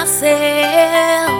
myself.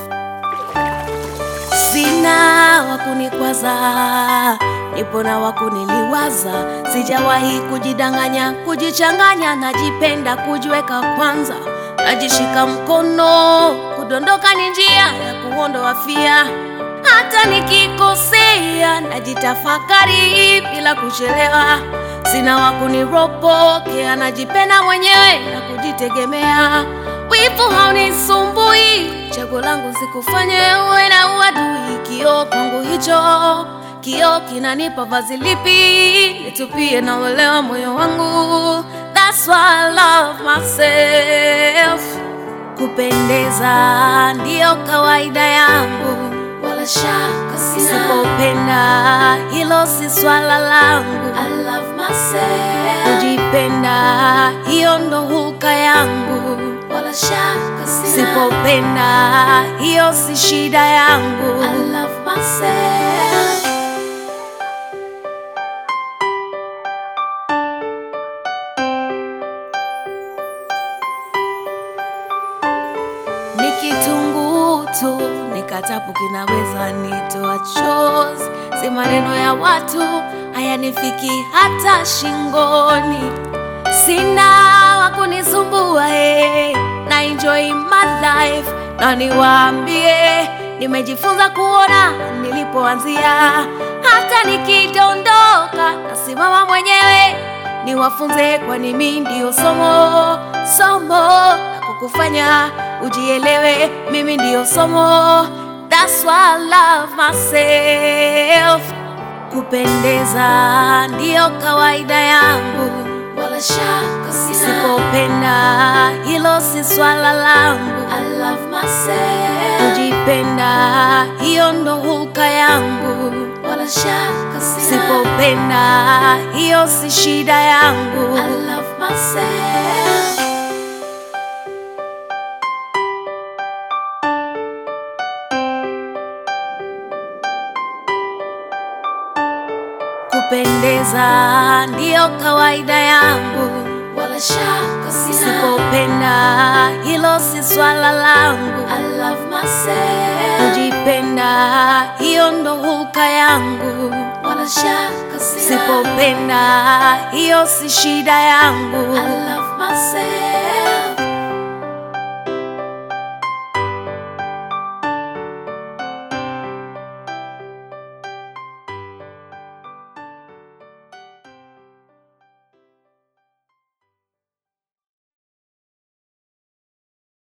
Sina wakunikwaza, nipo na wakuniliwaza. Sijawahi kujidanganya, kujichanganya, najipenda kujiweka kwanza. Najishika mkono, kudondoka ni njia ya kuondoa fia. Hata nikikosea, najitafakari bila kuchelewa. Sina wakuniropokea, najipenda mwenyewe na kujitegemea. Wivu haunisumbui, chaguo langu sikufanye uwe na uadui. Kioo kwangu hicho, kioo kinanipa vazi lipi nitupie na uelewa moyo wangu. That's why I love myself. Kupendeza ndio kawaida yangu, wala shaka sina. Sipopenda hilo si swala langu. I love myself. Kujipenda hiyo ndo huka yangu, wala shaka sina. Sipopenda hiyo si shida yangu. I love myself. Nikitunguu tu nikatapu kinaweza nitoa chozi. Si maneno ya watu hayanifiki hata shingoni. Sina wakunisumbua, na enjoy my life. Na niwaambie nimejifunza kuona nilipoanzia. Hata nikidondoka nasimama mwenyewe. Niwafunze kwani mimi ndio somo la kukufanya ujielewe. Mimi ndio somo. That's why I love myself. Kupendeza ndio kawaida yangu, wala shaka sina. Sipopenda hilo si swala langu. I love myself. Kujipenda hiyo ndo huka yangu, wala shaka sina. Sipopenda hiyo si shida yangu. I love myself. Kupendeza ndio kawaida yangu, wala shaka sina. Sipopenda hilo si swala langu. I love myself. Kujipenda hiyo ndo huka yangu, wala shaka sina. Sipopenda hiyo si shida yangu. I love myself.